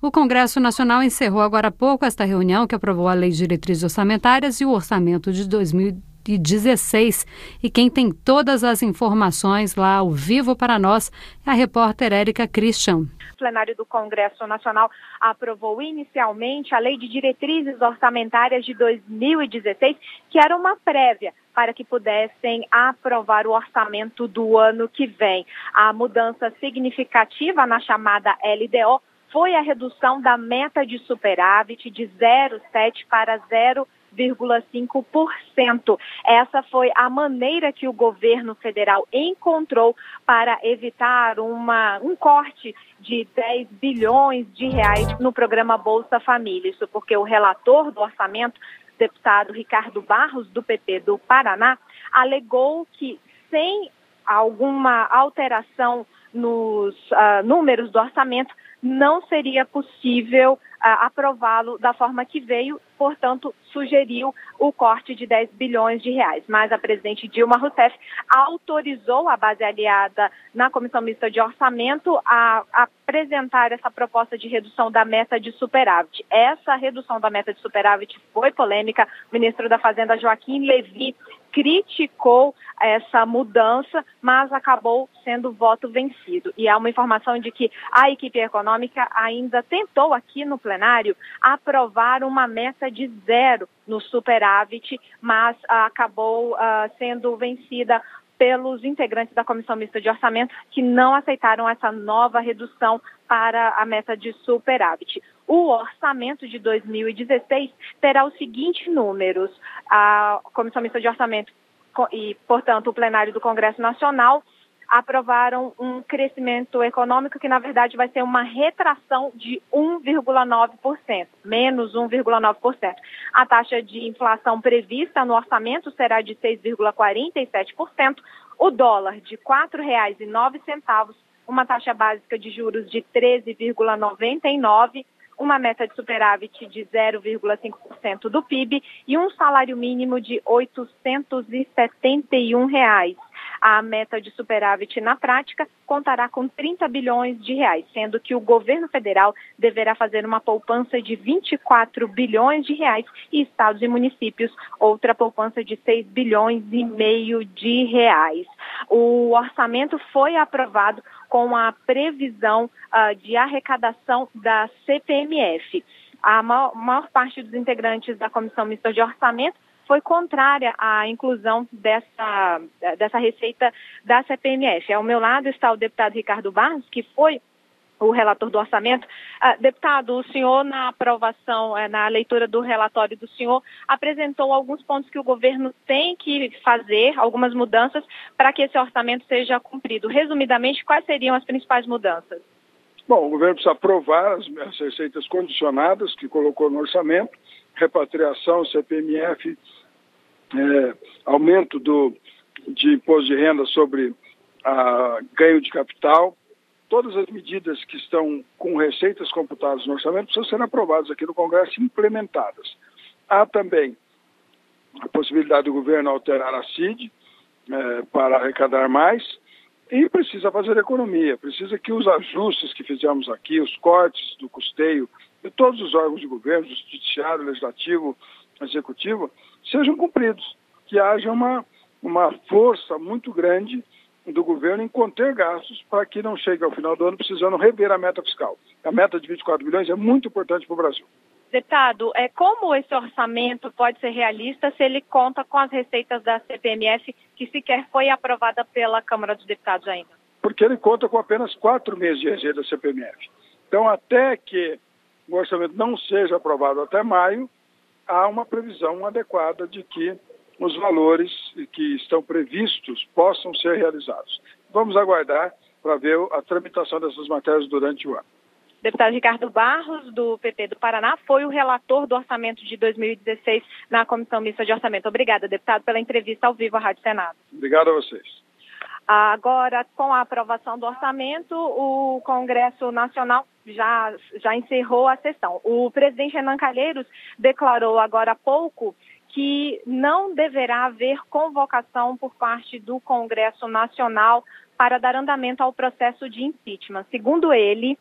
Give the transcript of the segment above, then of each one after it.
O Congresso Nacional encerrou agora há pouco esta reunião que aprovou a Lei de Diretrizes Orçamentárias e o orçamento de 2016. E quem tem todas as informações lá ao vivo para nós é a repórter Érica Christian. O plenário do Congresso Nacional aprovou inicialmente a Lei de Diretrizes Orçamentárias de 2016, que era uma prévia para que pudessem aprovar o orçamento do ano que vem. A mudança significativa na chamada LDO foi a redução da meta de superávit de 0,7% para 0,5%. Essa foi a maneira que o governo federal encontrou para evitar um corte de 10 bilhões de reais no programa Bolsa Família. Isso porque o relator do orçamento, deputado Ricardo Barros, do PP do Paraná, alegou que sem alguma alteração nos números do orçamento, não seria possível aprová-lo da forma que veio, portanto, sugeriu o corte de 10 bilhões de reais. Mas a presidente Dilma Rousseff autorizou a base aliada na Comissão Mista de Orçamento a apresentar essa proposta de redução da meta de superávit. Essa redução da meta de superávit foi polêmica. O ministro da Fazenda, Joaquim Levy, criticou essa mudança, mas acabou sendo voto vencido. E há uma informação de que a equipe econômica ainda tentou aqui no plenário aprovar uma meta de 0 no superávit, mas acabou sendo vencida pelos integrantes da Comissão Mista de Orçamento, que não aceitaram essa nova redução para a meta de superávit. O orçamento de 2016 terá os seguintes números. A Comissão Mista de Orçamento e, portanto, o plenário do Congresso Nacional aprovaram um crescimento econômico que, na verdade, vai ser uma retração de 1,9%, menos 1,9%. A taxa de inflação prevista no orçamento será de 6,47%, o dólar de R$ 4,09, uma taxa básica de juros de 13,99%, uma meta de superávit de 0,5% do PIB e um salário mínimo de R$ 871. A meta de superávit, na prática, contará com 30 bilhões de reais, sendo que o governo federal deverá fazer uma poupança de 24 bilhões de reais e estados e municípios outra poupança de 6 bilhões e meio de reais. O orçamento foi aprovado com a previsão de arrecadação da CPMF. A maior parte dos integrantes da Comissão Mista de Orçamento foi contrária à inclusão dessa receita da CPMF. Ao meu lado está o deputado Ricardo Barros, que foi o relator do orçamento. Deputado, o senhor, na aprovação, na leitura do relatório do senhor, apresentou alguns pontos que o governo tem que fazer, algumas mudanças, para que esse orçamento seja cumprido. Resumidamente, quais seriam as principais mudanças? Bom, o governo precisa aprovar as receitas condicionadas que colocou no orçamento, repatriação, CPMF, aumento de imposto de renda sobre ganho de capital. Todas as medidas que estão com receitas computadas no orçamento precisam ser aprovadas aqui no Congresso e implementadas. Há também a possibilidade do governo alterar a CID para arrecadar mais e precisa fazer economia. Precisa que os ajustes que fizemos aqui, os cortes do custeio de todos os órgãos de governo, judiciário, legislativo, executivo, sejam cumpridos. Que haja uma força muito grande do governo em conter gastos para que não chegue ao final do ano precisando rever a meta fiscal. A meta de 24 bilhões é muito importante para o Brasil. Deputado, como esse orçamento pode ser realista se ele conta com as receitas da CPMF, que sequer foi aprovada pela Câmara dos Deputados ainda? Porque ele conta com apenas 4 meses de receita da CPMF. Então, até que o orçamento não seja aprovado até maio, há uma previsão adequada de que os valores que estão previstos possam ser realizados. Vamos aguardar para ver a tramitação dessas matérias durante o ano. Deputado Ricardo Barros, do PP do Paraná, foi o relator do orçamento de 2016 na Comissão Mista de Orçamento. Obrigada, deputado, pela entrevista ao vivo à Rádio Senado. Obrigado a vocês. Agora, com a aprovação do orçamento, o Congresso Nacional já encerrou a sessão. O presidente Renan Calheiros declarou agora há pouco que não deverá haver convocação por parte do Congresso Nacional para dar andamento ao processo de impeachment. Segundo ele,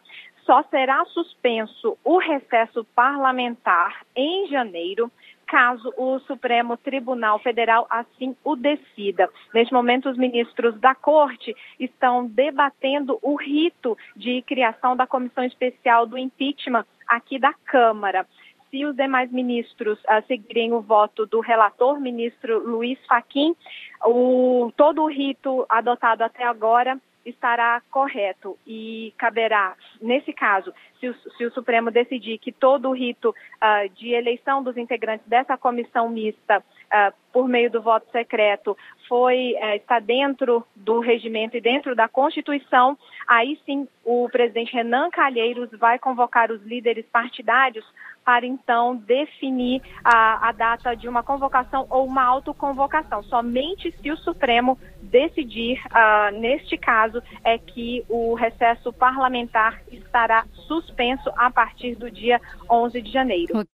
só será suspenso o recesso parlamentar em janeiro, caso o Supremo Tribunal Federal assim o decida. Neste momento, os ministros da Corte estão debatendo o rito de criação da Comissão Especial do Impeachment aqui da Câmara. Se os demais ministros seguirem o voto do relator, ministro Luiz Fachin, todo o rito adotado até agora estará correto e caberá, nesse caso, se o Supremo decidir que todo o rito de eleição dos integrantes dessa comissão mista por meio do voto secreto está dentro do regimento e dentro da Constituição, aí sim o presidente Renan Calheiros vai convocar os líderes partidários para então definir a data de uma convocação ou uma autoconvocação. Somente se o Supremo decidir, neste caso, é que o recesso parlamentar estará suspenso a partir do dia 11 de janeiro.